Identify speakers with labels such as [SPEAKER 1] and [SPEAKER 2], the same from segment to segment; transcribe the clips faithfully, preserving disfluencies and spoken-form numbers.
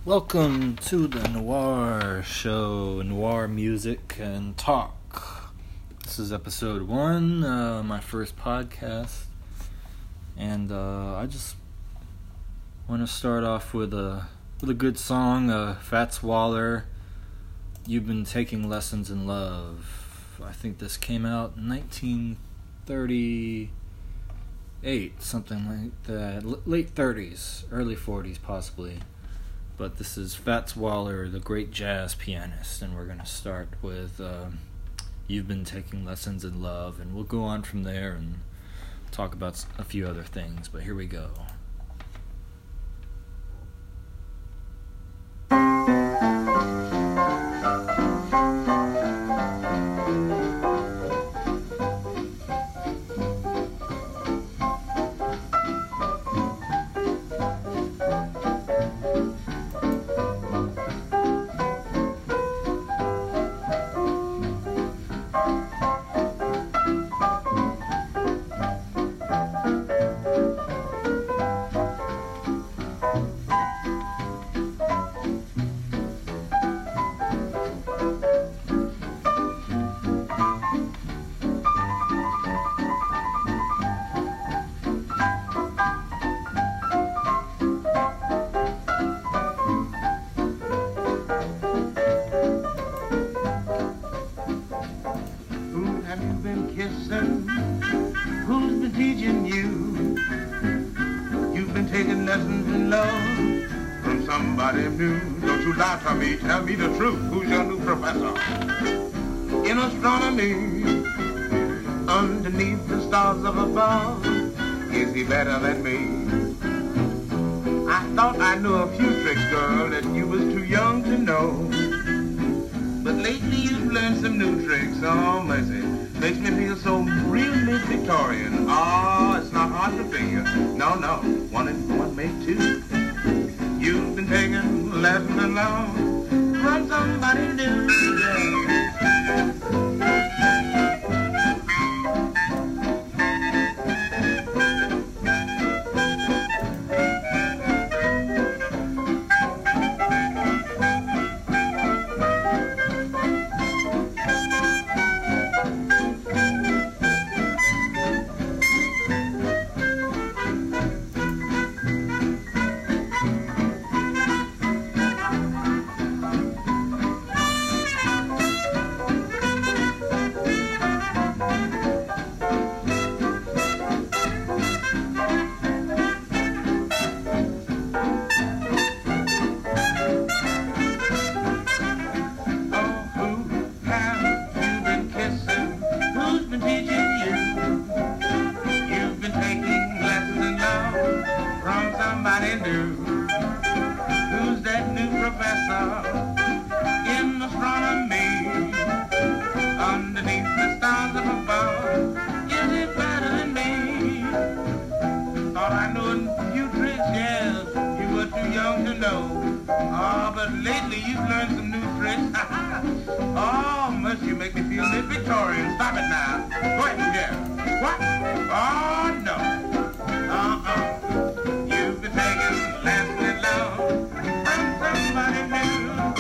[SPEAKER 1] Welcome to the Noir Show, Noir Music and Talk. This is episode one, uh, my first podcast, and uh, I just want to start off with a with a good song, uh, Fats Waller, You've Been Taking Lessons in Love. I think this came out in nineteen thirty-eight, something like that, L- late thirties, early forties possibly. But this is Fats Waller, the great jazz pianist, and we're going to start with uh, You've Been Taking Lessons in Love, and we'll go on from there and talk about a few other things, but here we go.
[SPEAKER 2] Who's been teaching you? You've been taking lessons in love from somebody new. Don't you lie to me, tell me the truth. Who's your new professor? In astronomy, underneath the stars of above, is he better than me? I thought I knew a few tricks, girl, that you was too young to know. But lately you've learned some new tricks, oh mercy. Makes me feel so real mid-Victorian. Oh, it's not hard to figure. No, no, one and one make two. You've been taking lessons in love from somebody new. Who's that new professor in astronomy? Underneath the stars up above, is he better than me? Thought I knew a few tricks, yes, you were too young to know. Oh, but lately you've learned some new tricks. Oh, must you make me feel mid-Victorian. Stop it now. Go ahead, yeah. What? Oh, no. Uh-uh. You've been taking lessons in love from somebody new.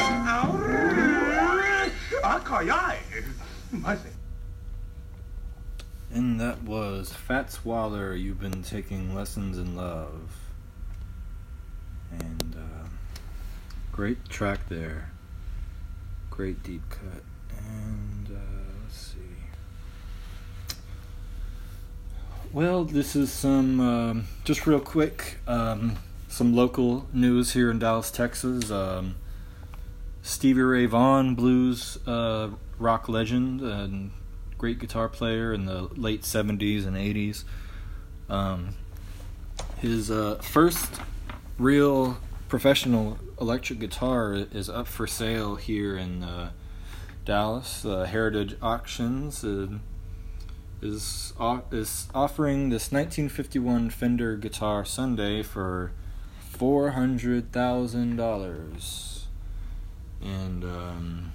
[SPEAKER 2] Oh, aye, mercy.
[SPEAKER 1] And that was Fats Waller, You've Been Taking Lessons in Love. And uh, great track there. Great deep cut. And uh, let's see. Well, this is some, um, just real quick, um, some local news here in Dallas, Texas. Um, Stevie Ray Vaughan, blues uh, rock legend and great guitar player in the late seventies and eighties. Um, his uh, first real professional electric guitar is up for sale here in uh, Dallas. Uh, Heritage Auctions uh, is is offering this nineteen fifty-one Fender Guitar Sunday for four hundred thousand dollars. And um,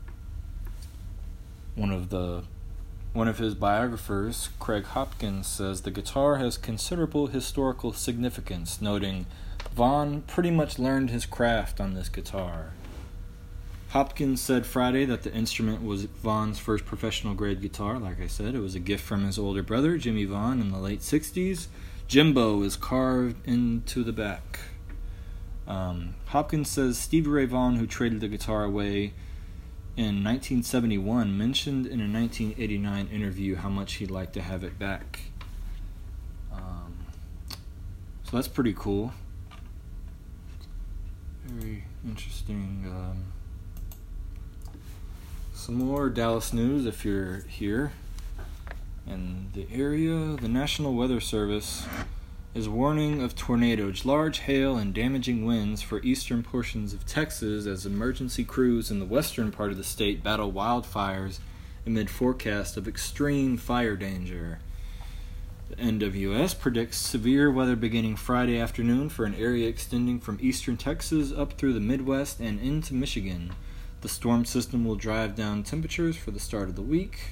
[SPEAKER 1] one of the one of his biographers, Craig Hopkins, says the guitar has considerable historical significance, noting Vaughn pretty much learned his craft on this guitar. Hopkins said Friday that the instrument was Vaughn's first professional-grade guitar. Like I said, it was a gift from his older brother, Jimmy Vaughn, in the late sixties. Jimbo is carved into the back. Um, Hopkins says Stevie Ray Vaughan, who traded the guitar away in nineteen seventy-one, mentioned in a nineteen eighty-nine interview how much he'd like to have it back. Um, so that's pretty cool. Very interesting. Um, some more Dallas news if you're here. In the area, the National Weather Service is warning of tornadoes, large hail, and damaging winds for eastern portions of Texas as emergency crews in the western part of the state battle wildfires amid forecast of extreme fire danger. The N W S predicts severe weather beginning Friday afternoon for an area extending from eastern Texas up through the Midwest and into Michigan. The storm system will drive down temperatures for the start of the week.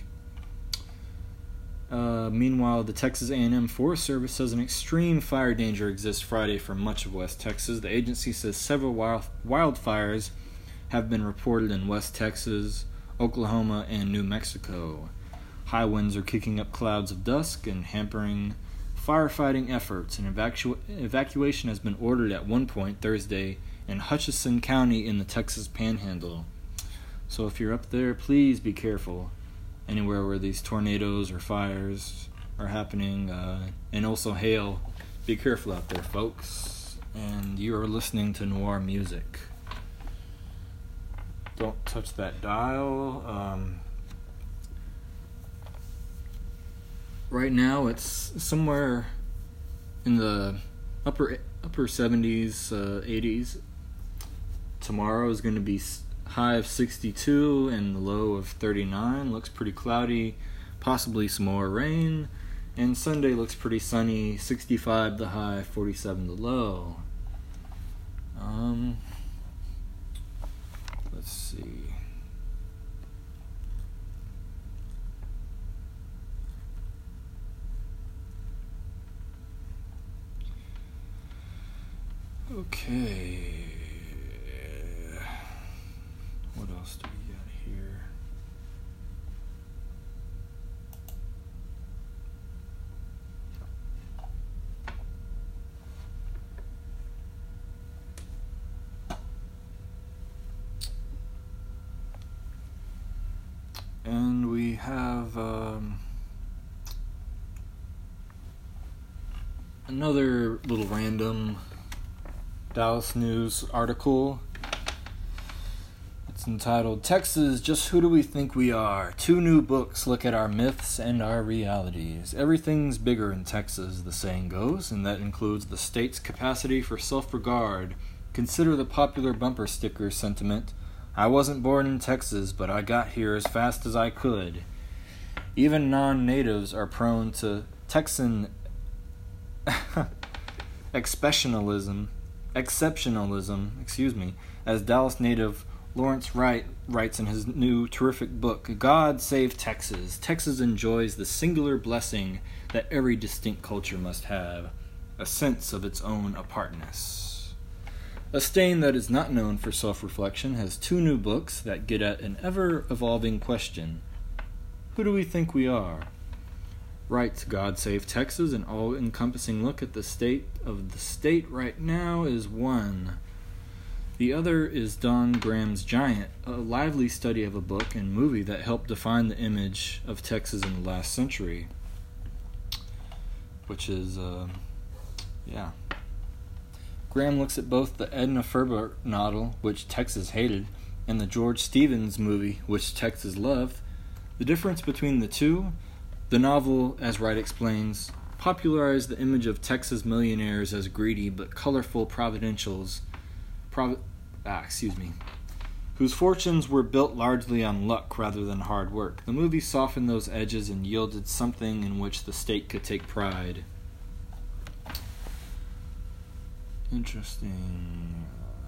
[SPEAKER 1] Uh, meanwhile, the Texas A and M Forest Service says an extreme fire danger exists Friday for much of West Texas. The agency says several wild, wildfires have been reported in West Texas, Oklahoma, and New Mexico. High winds are kicking up clouds of dust and hampering firefighting efforts. An evacu- evacuation has been ordered at one point Thursday in Hutchinson County in the Texas Panhandle. So if you're up there, please be careful. Anywhere where these tornadoes or fires are happening, uh, and also hail, be careful out there, folks. And you are listening to Noir Music. Don't touch that dial. Um, right now, it's somewhere in the upper upper seventies, uh, eighties. Tomorrow is going to be high of sixty-two and the low of thirty-nine. Looks pretty cloudy, possibly some more rain. And Sunday looks pretty sunny, sixty-five the high, forty-seven the low. Um, let's see. Okay. What else do we got here? And we have um, another little random Dallas News article. It's entitled, Texas, Just Who Do We Think We Are? Two new books look at our myths and our realities. Everything's bigger in Texas, the saying goes, and that includes the state's capacity for self-regard. Consider the popular bumper sticker sentiment, I wasn't born in Texas, but I got here as fast as I could. Even non-natives are prone to Texan exceptionalism, exceptionalism, excuse me, as Dallas native Lawrence Wright writes in his new terrific book, God Save Texas. Texas enjoys the singular blessing that every distinct culture must have, a sense of its own apartness. A stain that is not known for self-reflection has two new books that get at an ever-evolving question. Who do we think we are? Wright's God Save Texas, an all-encompassing look at the state of the state right now, is one. The other is Don Graham's Giant, a lively study of a book and movie that helped define the image of Texas in the last century. Which is, uh, yeah. Graham looks at both the Edna Ferber novel, which Texas hated, and the George Stevens movie, which Texas loved. The difference between the two, the novel, as Wright explains, popularized the image of Texas millionaires as greedy but colorful providentials, Prov- ah, excuse me, whose fortunes were built largely on luck rather than hard work. The movie softened those edges and yielded something in which the state could take pride. Interesting.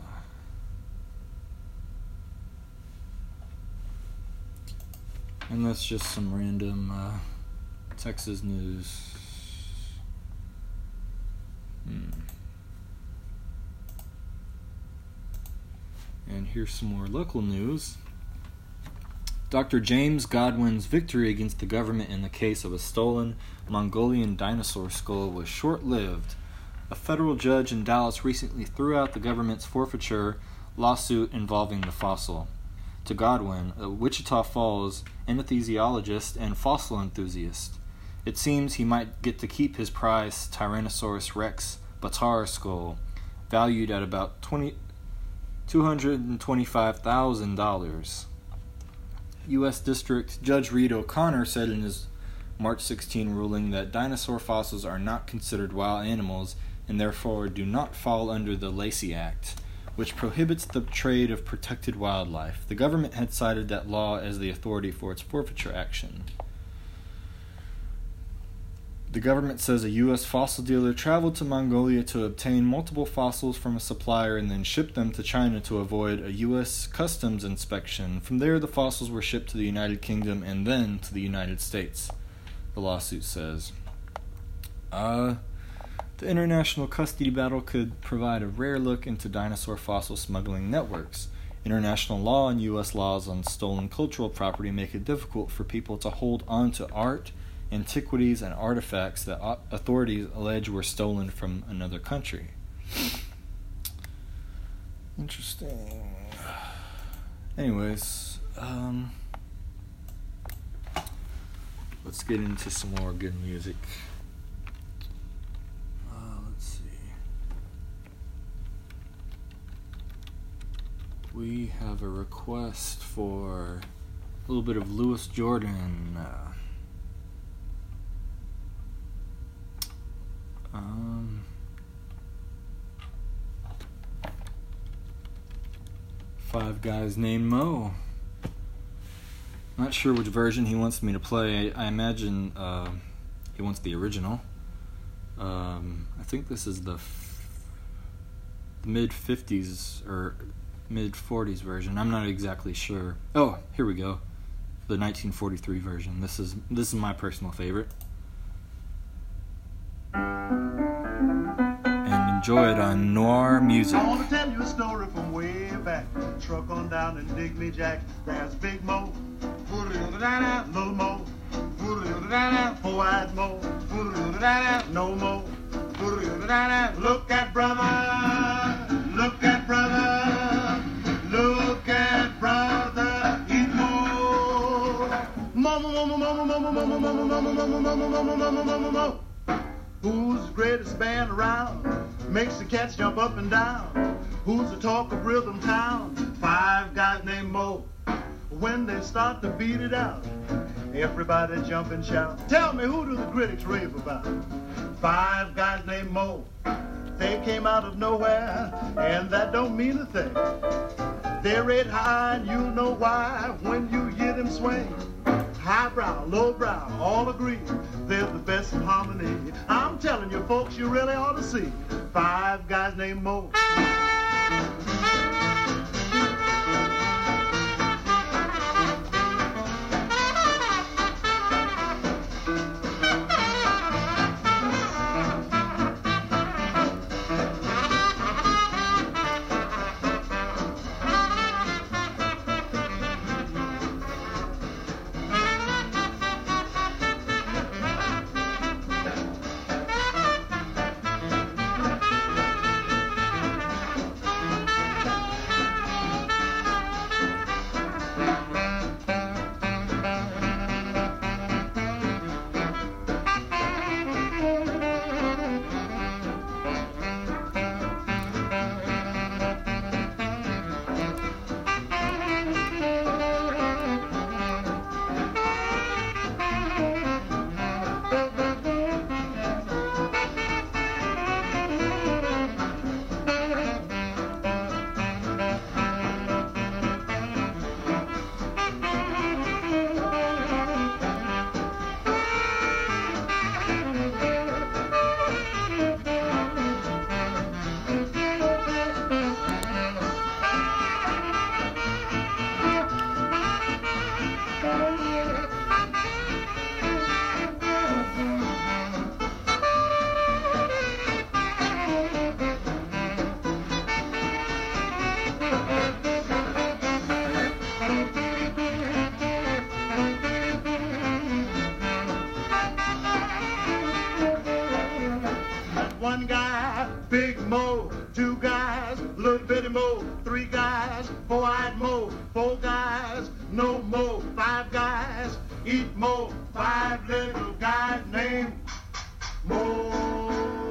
[SPEAKER 1] And that's just some random uh, Texas news. Hmm. And here's some more local news. Doctor James Godwin's victory against the government in the case of a stolen Mongolian dinosaur skull was short-lived. A federal judge in Dallas recently threw out the government's forfeiture lawsuit involving the fossil. To Godwin, a Wichita Falls anesthesiologist and fossil enthusiast, it seems he might get to keep his prized Tyrannosaurus rex Batar skull, valued at about two hundred twenty-five thousand dollars. U S District Judge Reed O'Connor said in his March sixteenth ruling that dinosaur fossils are not considered wild animals and therefore do not fall under the Lacey Act, which prohibits the trade of protected wildlife. The government had cited that law as the authority for its forfeiture action. The government says a U S fossil dealer traveled to Mongolia to obtain multiple fossils from a supplier and then shipped them to China to avoid a U S customs inspection. From there, the fossils were shipped to the United Kingdom and then to the United States, the lawsuit says. Uh, the international custody battle could provide a rare look into dinosaur fossil smuggling networks. International law and U S laws on stolen cultural property make it difficult for people to hold on to art, antiquities, and artifacts that authorities allege were stolen from another country. Interesting. Anyways, um, let's get into some more good music. Uh, let's see. We have a request for a little bit of Louis Jordan. Uh, Um, Five Guys Named Mo. Not sure which version he wants me to play. I, I imagine uh, he wants the original. Um, I think this is the, f- the mid fifties or mid forties version. I'm not exactly sure. Oh, here we go. The nineteen forty-three version. This is this is my personal favorite. Enjoy it on Noir Music.
[SPEAKER 2] I want to tell you a story from way back. Truck on down and dig me Jack. There's Big Mo, Little Mo, Four-Eyed Mo, No Mo. Look at brother, look at brother, look at brother, he's Mo. Mama, mama, mama, mama, mama, mama, mama, mama, mama, mama, mama, mama, mama. Who's the greatest band around? Makes the cats jump up and down. Who's the talk of Rhythm Town? Five guys named Mo. When they start to beat it out, everybody jump and shout. Tell me, who do the critics rave about? Five guys named Mo. They came out of nowhere, and that don't mean a thing. They're red high, and you know why when you hear them swing. Highbrow, lowbrow, all agree they're the best in harmony. I'm telling you folks, you really ought to see Five Guys Named Mo. two guys, little bitty more, three guys, four-eyed more, four guys, no more, five guys, eat more, five little guys named Mo.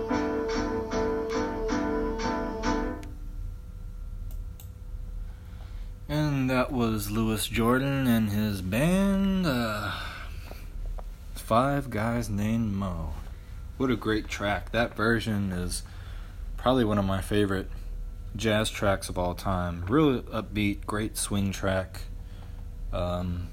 [SPEAKER 1] And that was Louis Jordan and his band, uh, Five Guys Named Mo. What a great track. That version is probably one of my favorite jazz tracks of all time. Really upbeat, great swing track. Um,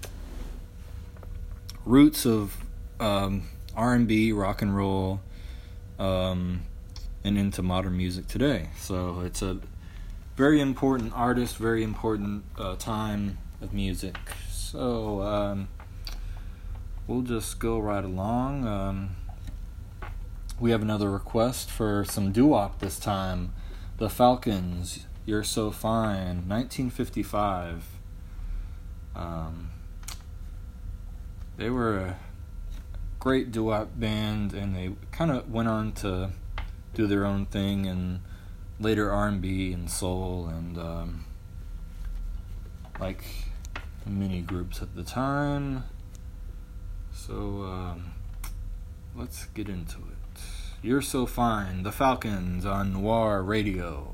[SPEAKER 1] roots of um, R and B, rock and roll, um, and into modern music today. So it's a very important artist, very important uh, time of music. So um, we'll just go right along. Um, we have another request for some doo-wop this time. The Falcons, You're So Fine, nineteen fifty-five. Um, they were a great doo-wop band, and they kind of went on to do their own thing, and later R and B and soul, and um, like mini groups at the time. So um, let's get into it. You're So Fine, The Falcons on Noir Radio.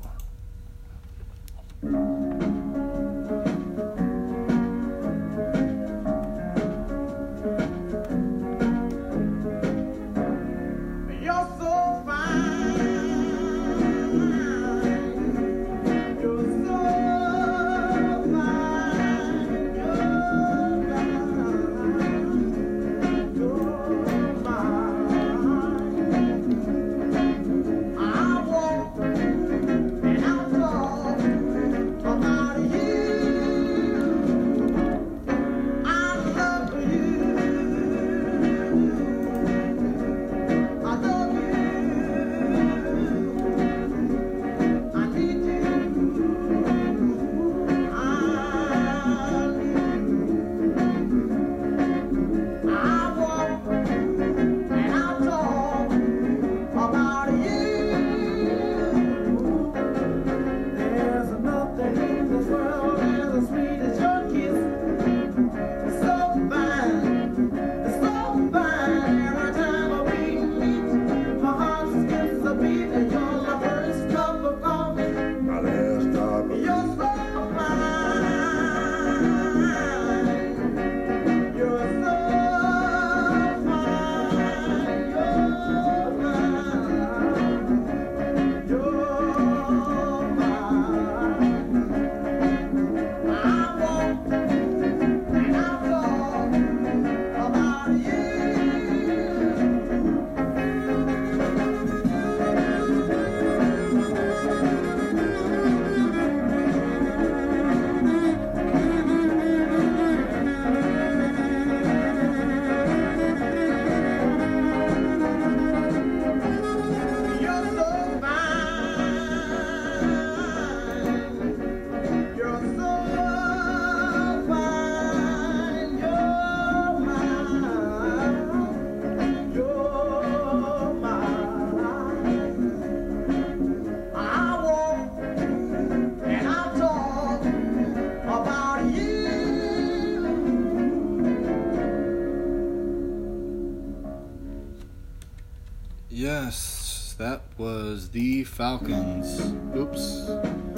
[SPEAKER 1] Yes, that was the Falcons. Oops.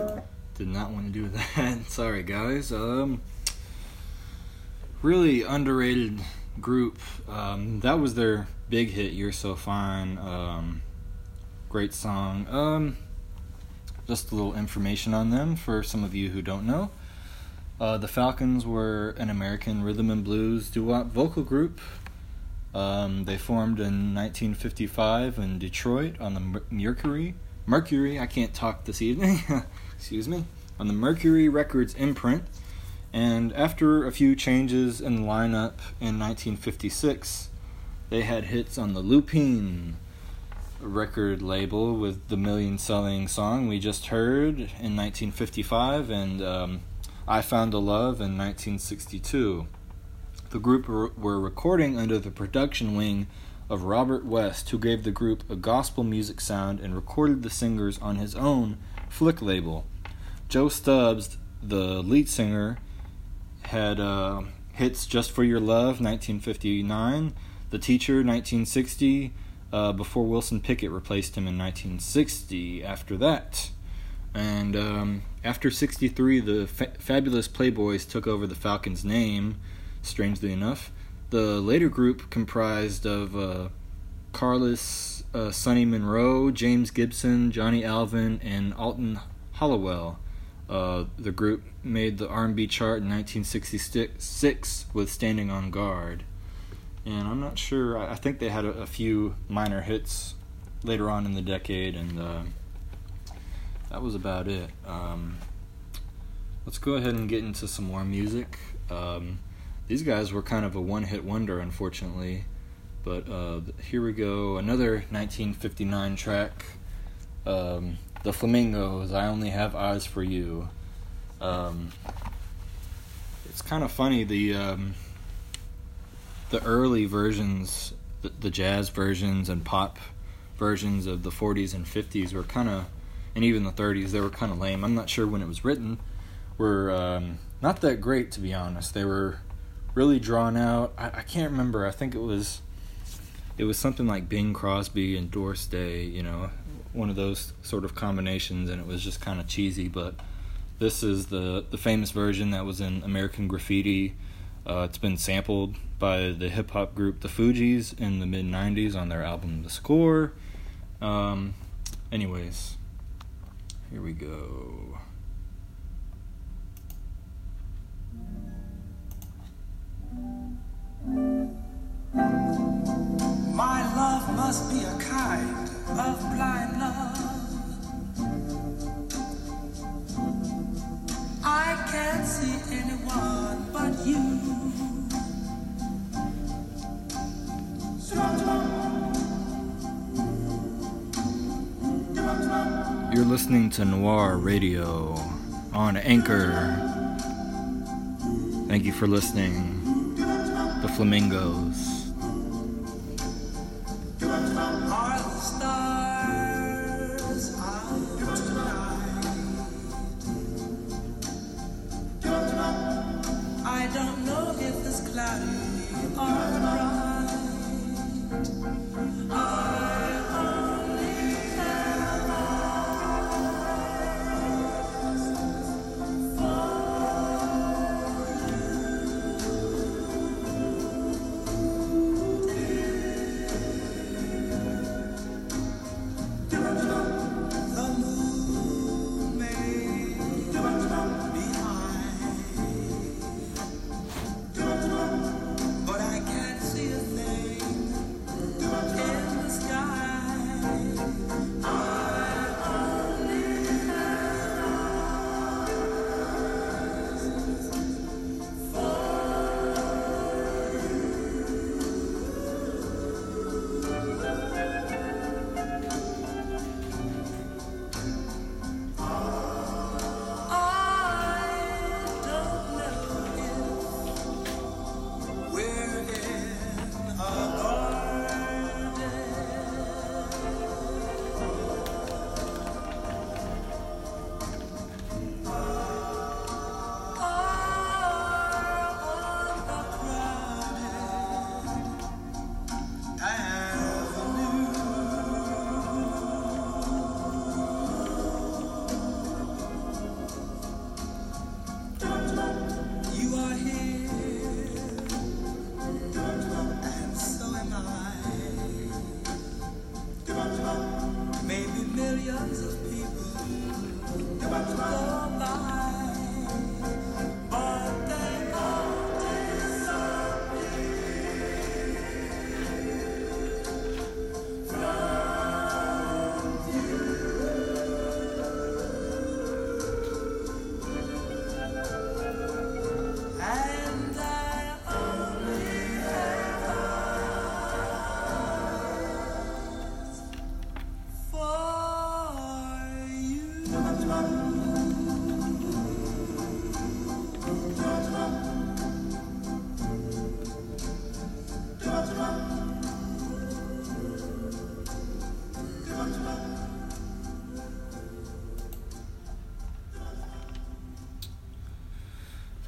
[SPEAKER 1] Did not want to do that. Sorry, guys. Um, really underrated group. Um, that was their big hit, You're So Fine. Um, great song. Um, just a little information on them for some of you who don't know. Uh, the Falcons were an American rhythm and blues doo-wop vocal group. Um, they formed in nineteen fifty-five in Detroit on the Mercury. Mercury, I can't talk this evening. Excuse me. On the Mercury Records imprint. And after a few changes in the lineup in nineteen fifty-six, they had hits on the Lupine record label with the million-selling song we just heard in nineteen fifty-five and um, I Found a Love in nineteen sixty-two. The group were recording under the production wing of Robert West, who gave the group a gospel music sound and recorded the singers on his own Flick label. Joe Stubbs, the lead singer, had uh, hits Just For Your Love, nineteen fifty-nine, The Teacher, nineteen sixty, uh, before Wilson Pickett replaced him in nineteen sixty after that. And um, after sixty-three, the fa- Fabulous Playboys took over the Falcons' name, strangely enough. The later group comprised of uh, Carlos uh, Sonny Monroe, James Gibson, Johnny Alvin, and Alton Hollowell. Uh, the group made the R and B chart in nineteen sixty-six with Standing on Guard. And I'm not sure, I think they had a, a few minor hits later on in the decade, and uh, that was about it. Um, let's go ahead and get into some more music. Um, these guys were kind of a one-hit wonder, unfortunately. But uh, here we go, another nineteen fifty-nine track. Um, the Flamingos, I Only Have Eyes for You. Um, it's kind of funny, the um, the early versions, the, the jazz versions and pop versions of the forties and fifties were kind of, and even the thirties, they were kind of lame. I'm not sure when it was written. Were um, not that great, to be honest. They were really drawn out. I, I can't remember. I think it was it was something like Bing Crosby and Doris Day, you know, one of those sort of combinations, and it was just kind of cheesy. But this is the, the famous version that was in American Graffiti. Uh, it's been sampled by the hip-hop group The Fugees in the mid nineties on their album The Score. Um, anyways, here we go.
[SPEAKER 3] My love must be a kind of blind love. I can't see anyone but you.
[SPEAKER 1] You're listening to Noir Radio on Anchor. Thank you for listening. The Flamingos.
[SPEAKER 3] Are the stars out tonight? I don't know if it's cloudy or bright. I only have eyes for you.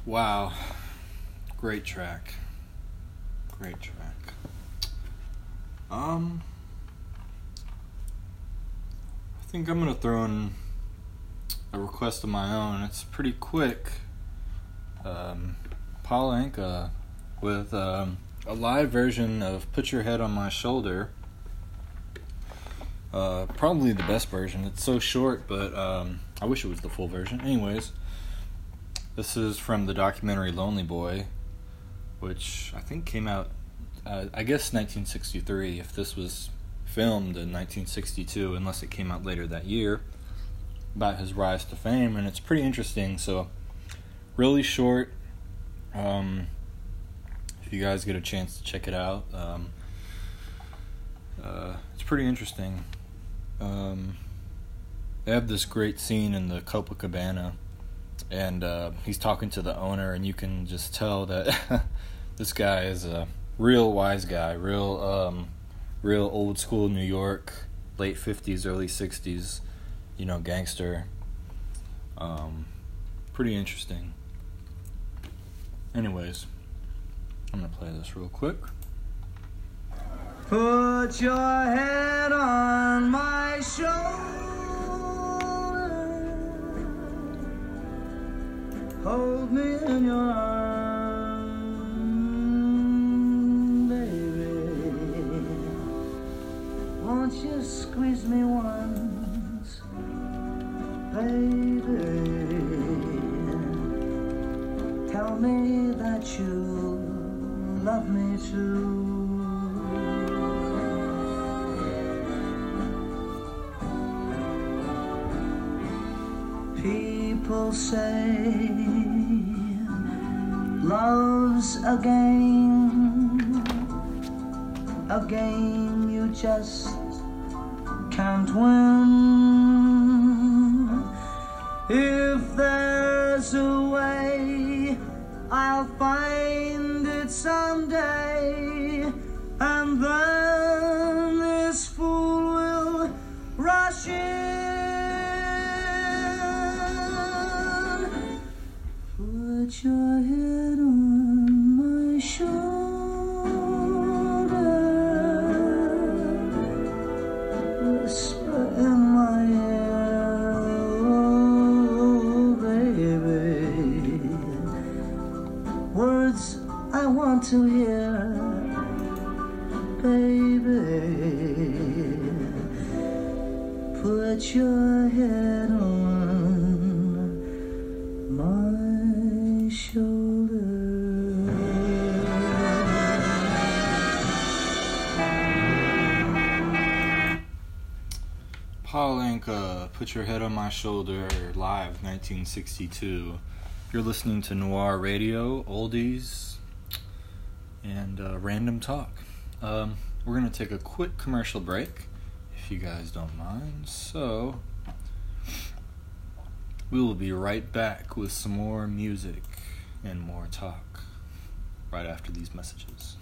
[SPEAKER 1] Wow. Great track. Great track. Um, I think I'm going to throw in a request of my own. It's pretty quick. Um, Paul Anka with um, a live version of Put Your Head on My Shoulder. Uh, probably the best version. It's so short, but um, I wish it was the full version. Anyways, this is from the documentary Lonely Boy, which I think came out, uh, I guess nineteen sixty-three, if this was filmed in nineteen sixty-two, unless it came out later that year, about his rise to fame, and it's pretty interesting. So, really short. Um, if you guys get a chance to check it out, um, uh, it's pretty interesting. Um, they have this great scene in the Copacabana, and uh, he's talking to the owner, and you can just tell that this guy is a real wise guy, real, um, real old school New York, late fifties, early sixties, you know, gangster. Um, pretty interesting. Anyways, I'm gonna play this real quick.
[SPEAKER 3] Put your head on my shoulder, hold me in your arms, baby. Won't you squeeze me once, baby? Tell me that you love me too. People say love's a game, a game you just can't win. If there's a way, I'll find it someday, and then this fool will rush in. Put your head on my shoulder, whisper in my ear, oh baby, words I want to hear, baby. Put your head on my shoulder.
[SPEAKER 1] Paul Anka, Put Your Head on My Shoulder, live, nineteen sixty-two. You're listening to Noir Radio, oldies, and uh, random talk. Um, we're going to take a quick commercial break, if you guys don't mind. So, we will be right back with some more music and more talk right after these messages.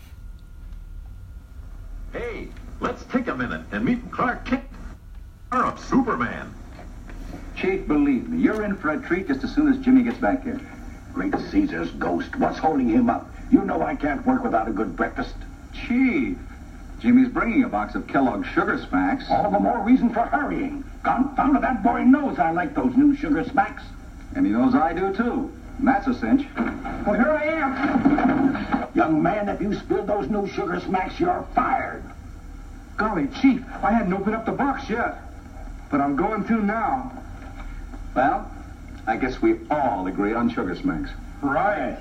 [SPEAKER 4] Hey, let's take a minute and meet Clark Kent, of Superman.
[SPEAKER 5] Chief, believe me, you're in for a treat just as soon as Jimmy gets back here.
[SPEAKER 6] Great Caesar's ghost. What's holding him up? You know I can't work without a good breakfast.
[SPEAKER 5] Chief, Jimmy's bringing a box of Kellogg's Sugar Smacks.
[SPEAKER 6] All the more reason for hurrying. Confound it, that boy knows I like those new Sugar Smacks.
[SPEAKER 5] And he knows I do, too. And that's a cinch.
[SPEAKER 6] Well, here I am. Young man, if you spill those new Sugar Smacks, you're fired.
[SPEAKER 7] Golly, Chief, I hadn't opened up the box yet. But I'm going to now.
[SPEAKER 5] Well, I guess we all agree on Sugar Smacks.
[SPEAKER 7] Right.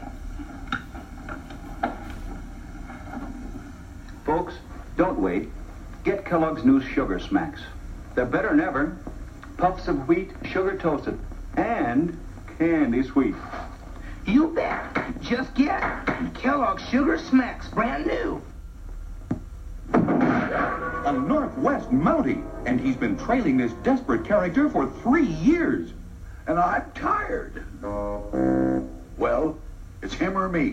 [SPEAKER 5] Folks, don't wait. Get Kellogg's new Sugar Smacks. They're better than ever. Puffs of wheat, sugar toasted, and candy sweet.
[SPEAKER 8] You bet. Just get Kellogg's Sugar Smacks, brand new.
[SPEAKER 9] A Northwest Mountie, and he's been trailing this desperate character for three years.
[SPEAKER 6] And I'm tired. Well, it's him or me.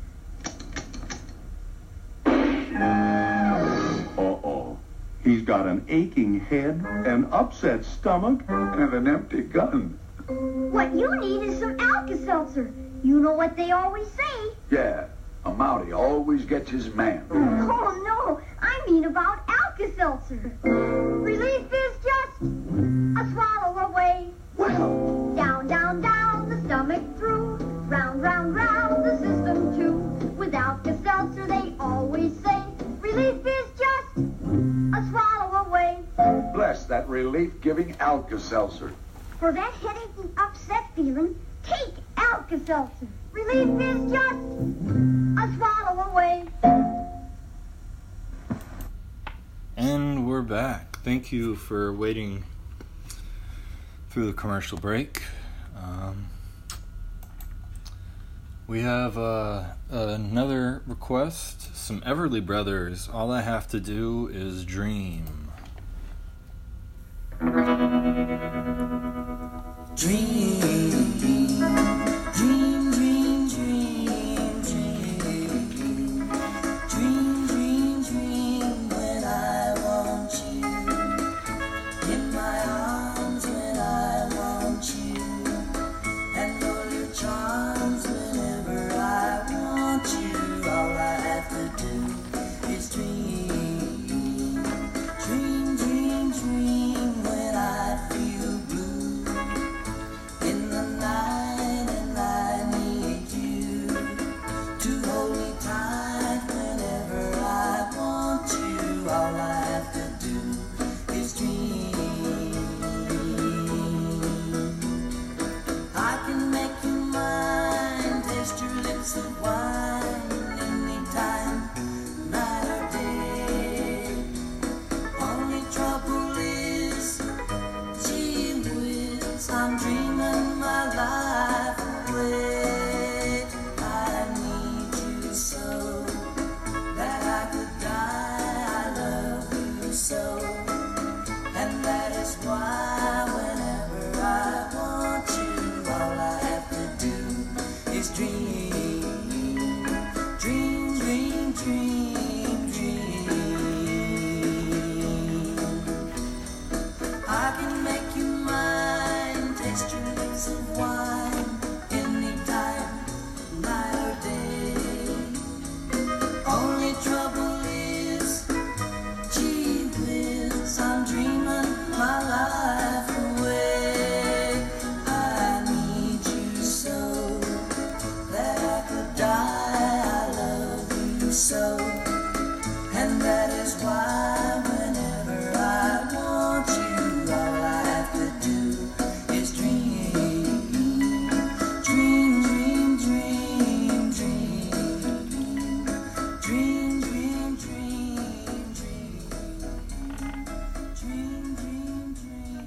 [SPEAKER 9] Uh-oh. He's got an aching head, an upset stomach, and an empty gun.
[SPEAKER 10] What you need is some Alka-Seltzer. You know what they always say.
[SPEAKER 11] Yeah, a Mountie always gets his man.
[SPEAKER 10] Oh, no, I mean about Alka-Seltzer. Relief is just a swallow away.
[SPEAKER 11] Well,
[SPEAKER 10] down, down, down, the stomach through. Round, round, round, the system too. With Alka-Seltzer, they always say, relief is just a swallow away.
[SPEAKER 11] Bless that relief-giving Alka-Seltzer.
[SPEAKER 10] For that headache and upset feeling, take Alka-Seltzer. Relief is just a swallow away.
[SPEAKER 1] And we're back. Thank you for waiting through the commercial break. Um, we have uh, another request. Some Everly Brothers. All I Have to Do Is Dream.
[SPEAKER 3] Dream, dream, dream, dream, dream, dream, dream, dream, when I want you, in my arms when I want you, and all your charms whenever I want you, all I have to do is dream, dream, dream, dream, when I feel blue. In the night and I need you to hold me tight whenever I want you. All I have to do is dream. I can make you mine, taste your lips of wine anytime, night or day. Only trouble is, gee whiz, I'm dreaming my life away. I need you so that I could die. I love you so, and that is why whenever I want you, all I have to do is dream, dream, dream, dream, dream. I can make you mine, taste your lips of wine anytime, night or day. Only trouble is, gee whiz, I'm dreaming my life away. I need you so that I could die. I love you so, and that is why whenever I want you, all I have to do is dream, dream, dream, dream, dream, dream, dream, dream, dream, dream, dream, dream.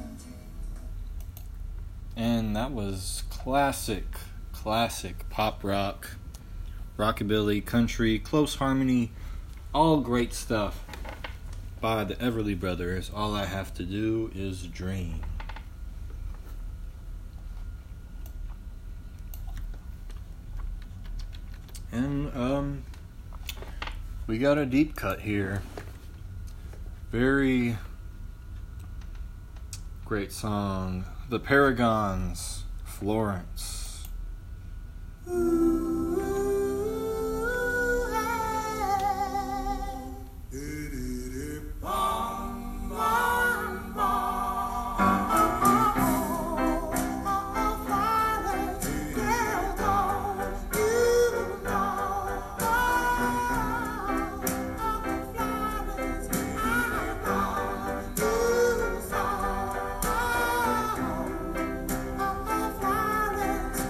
[SPEAKER 1] And that was classic, classic pop rock, rockabilly, country, close harmony, all great stuff by the Everly Brothers. All I Have to Do Is Dream. And um, we got a deep cut here. Very great song. The Paragons, Florence.
[SPEAKER 3] Florence.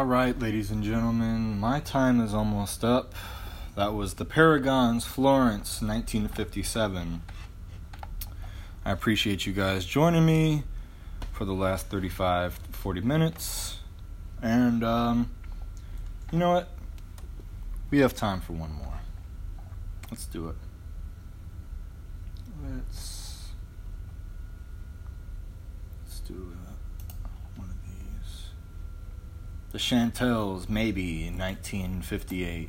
[SPEAKER 1] Alright, ladies and gentlemen, my time is almost up. That was the Paragons, Florence, nineteen fifty-seven. I appreciate you guys joining me for the last thirty-five to forty minutes. And, um, you know what? We have time for one more. Let's do it. Let's, let's do uh, one of these. The Chantels, maybe, nineteen fifty-eight.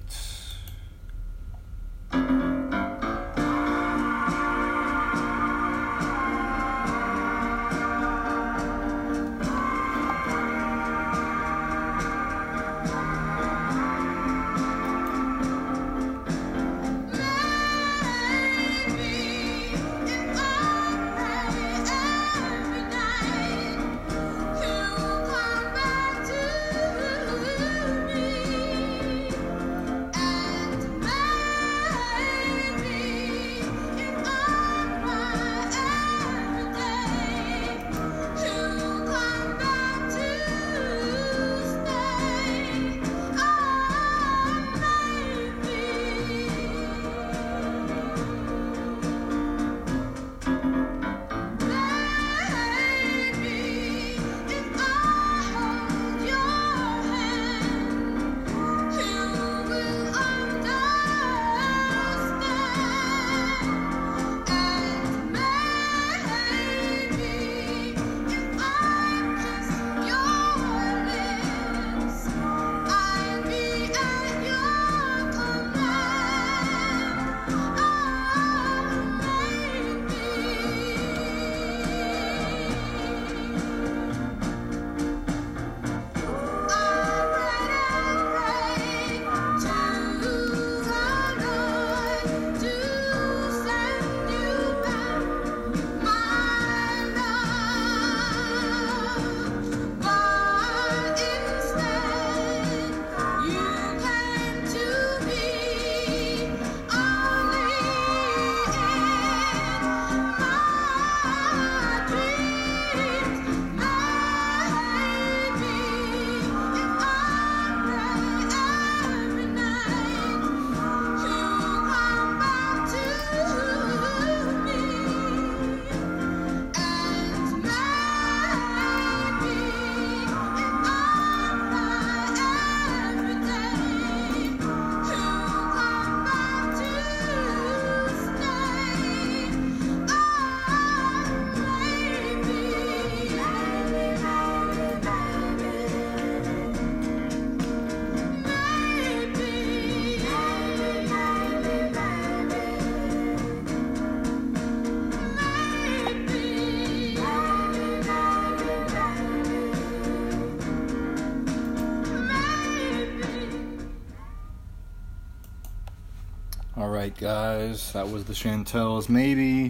[SPEAKER 1] Alright guys, that was the Chantels, maybe,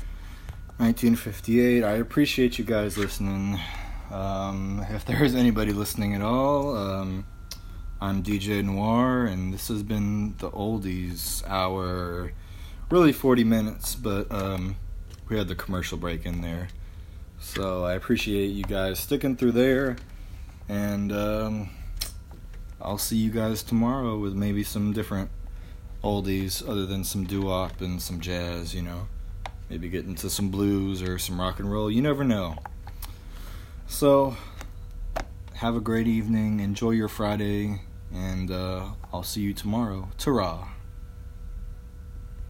[SPEAKER 1] nineteen fifty-eight. I appreciate you guys listening. Um, if there is anybody listening at all, um, I'm D J Noir, and this has been the Oldies Hour, really forty minutes, but um, we had the commercial break in there. So I appreciate you guys sticking through there, and um, I'll see you guys tomorrow with maybe some different oldies other than some doo-wop and some jazz, you know. Maybe get into some blues or some rock and roll. You never know. So, have a great evening. Enjoy your Friday. And uh, I'll see you tomorrow. Ta-ra.